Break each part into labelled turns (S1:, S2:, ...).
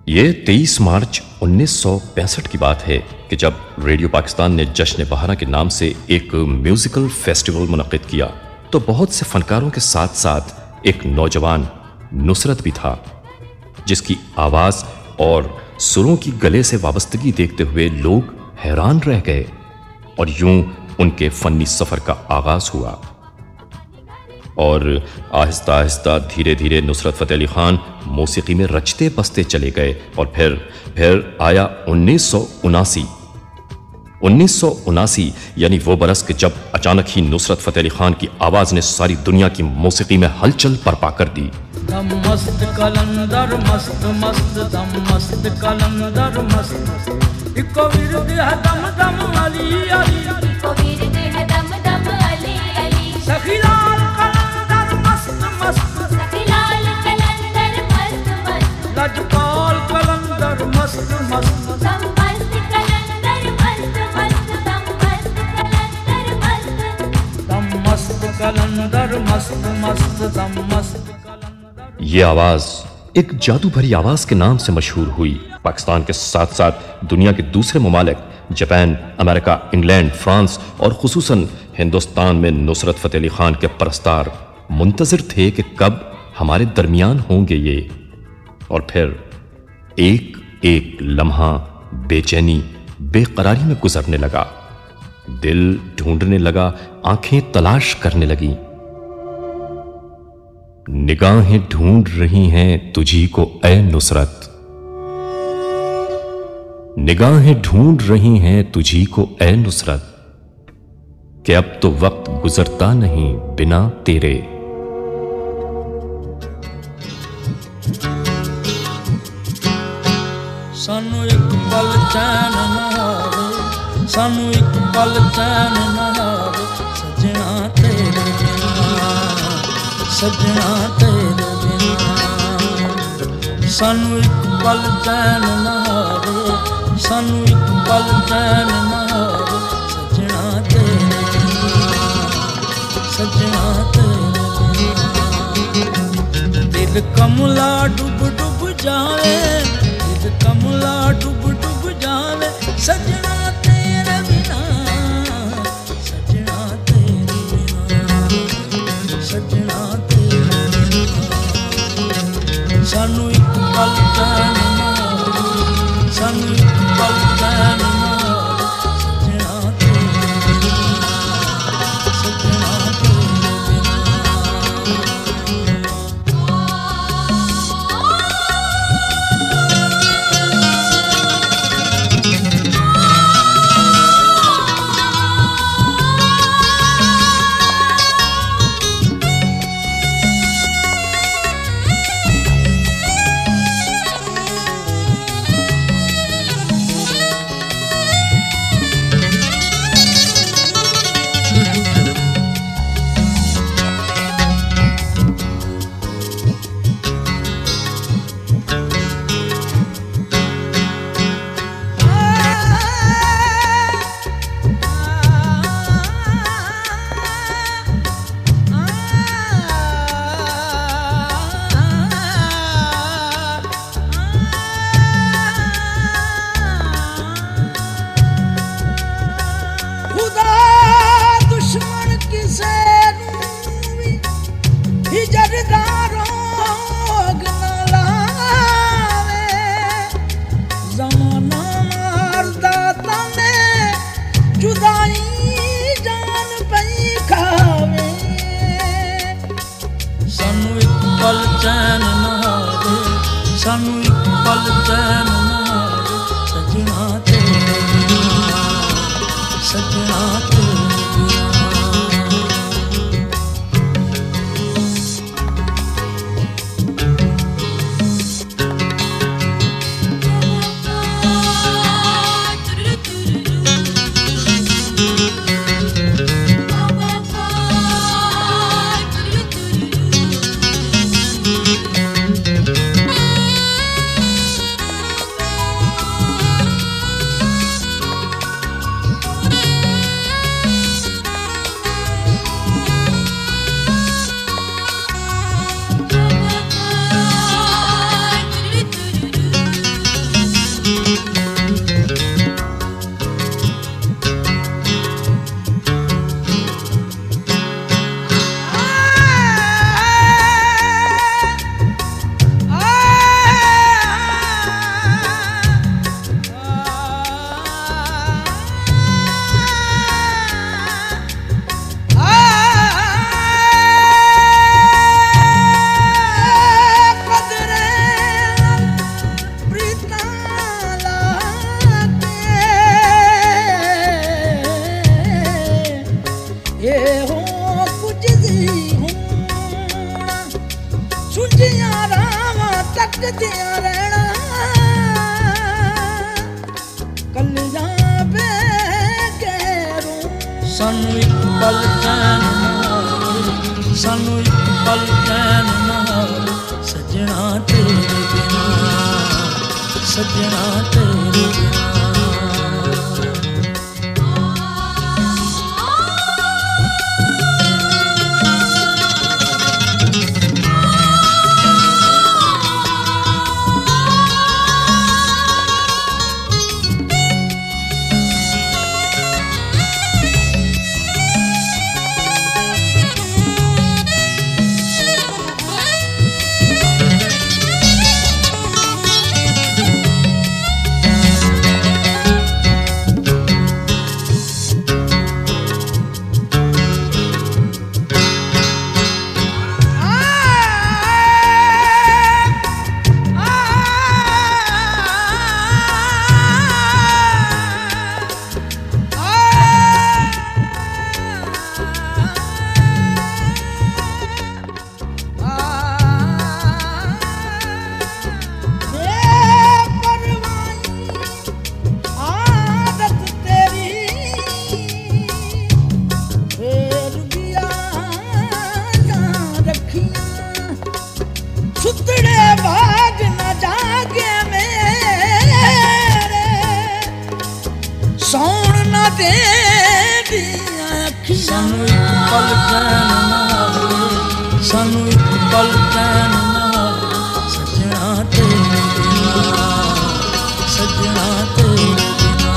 S1: ये 23 मार्च 1965 की बात है कि जब रेडियो पाकिस्तान ने जश्न बहारा के नाम से एक म्यूजिकल फेस्टिवल मुनक्किद किया तो बहुत से फनकारों के साथ साथ एक नौजवान नुसरत भी था, जिसकी आवाज़ और सुरों की गले से वाबस्तगी देखते हुए लोग हैरान रह गए और यूं उनके फनी सफ़र का आगाज़ हुआ। और आहिस्ता आहिस्ता धीरे धीरे नुसरत फ़तेह अली ख़ान मौसीकी में रचते बसते चले गए और फिर आया 1979 यानी वो बरस के जब अचानक ही नुसरत फ़तेह अली ख़ान की आवाज़ ने सारी दुनिया की मौसीकी में हलचल बर्पा कर दी।
S2: दम मस्त कलंदर मस्त मस्त दम मस्त कलंदर मस्त इको विरद है दम दम अली अली
S3: इको विरद है दम दम अली अली
S2: सखीलाल कलंदर मस्त मस्त
S3: सखीलाल कलंदर मस्त मस्त
S2: लजपाल कलंदर मस्त मस्त
S3: दम मस्त कलंदर मस्त मस्त दम मस्त कलंदर मस्त
S2: दम मस्त कलंदर मस्त मस्त दम मस्त।
S1: ये आवाज़ एक जादू भरी आवाज़ के नाम से मशहूर हुई। पाकिस्तान के साथ साथ दुनिया के दूसरे ममालिक जापान, अमेरिका, इंग्लैंड, फ्रांस और खुसूसन हिंदुस्तान में नुसरत फ़तेह अली ख़ान के परस्तार मुंतज़िर थे कि कब हमारे दरमियान होंगे ये। और फिर एक एक लम्हा बेचैनी बेकरारी में गुजरने लगा, दिल ढूंढने लगा, आंखें तलाश करने लगी। निगाहें ढूंढ रही हैं तुझी को ऐ नुसरत, निगाहें ढूंढ रही हैं तुझी को ऐ नुसरत, कि अब तो वक्त गुजरता नहीं बिना तेरे।
S2: सानू एक पल चैन ना आवे, सानू एक पल चैन ना आवे, सजना तेरे बिना, सजना तेरे बिना। सानू एक पल चैन ना आवे, सानू एक पल चैन ना आवे, सजना तेरे बिना, सजना तेरे बिना। दिल कमला डूब डूब जावे, दिल कमला डूब डूब जावे, सजना तेरे बिना, सजना तेरे बिना, सजना तेरे बिना। सानू एक पल चैन ना आवे, सानू एक पल चैन ना आवे, सजना तेरे बिना, सजना तेरे बिना। ਇਹੋ ਕੁਝ ਦੀ ਹੁਣ ਸੁਝਿਆ ਰਾਵਾਂ ਤੱਕਦਿਆਂ ਰਹਿਣਾ ਕੱਲਿਆਂ ਬੇਗੈਰੋਂ ਸਾਨੂੰ ਇੱਕ ਪਲ ਚੈਨ ਨਾ ਸਾਨੂੰ ਇੱਕ ਪਲ ਚੈਨ ਨਾ ਸੱਜਣਾ ਤੇਰੇ ਬਿਨਾ ਸੱਜਣਾ ਤੇਰੇ ਬਿਨਾ ਸਾਨੂੰ ਇੱਕ ਪਲ ਚੈਨ ਨਾ ਸਾਨੂੰ ਇੱਕ ਪਲ ਚੈਨ ਨਾ ਸੱਜਣਾ ਤੇਰੇ ਬਿਨਾ ਸੱਜਣਾ ਤੇਰੇ ਬਿਨਾ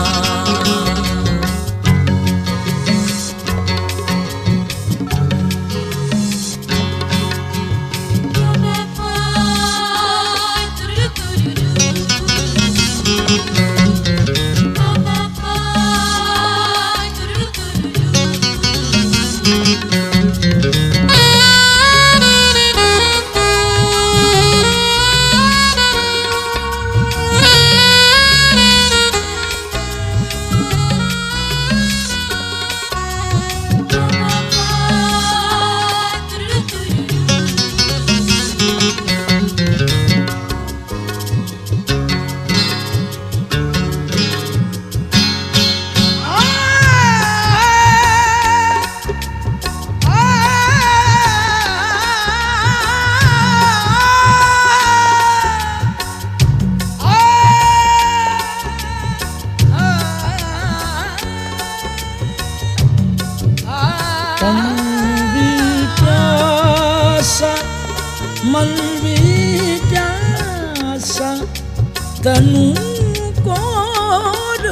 S2: मन भी प्यासा तनू कोर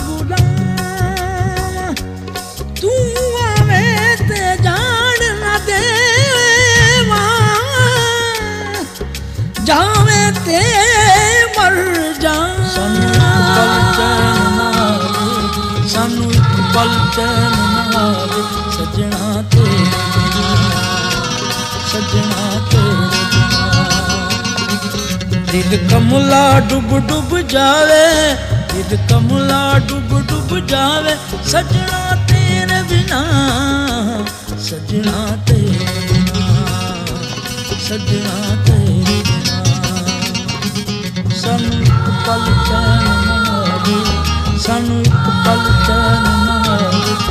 S2: बुलावा तू आवे ते जान न देवा जावे ते मर जा सानू एक पल चैन ना आवे सजना तेरे सजना तेरे दिल कमला डूब डूब जावे दिल कमला डूब डूब जावे सजना तेरे बिना सजना तेरे बिना सजना तेरे बिना सानू एक पल चैन ना आवे सानू एक पल चैन ना आवे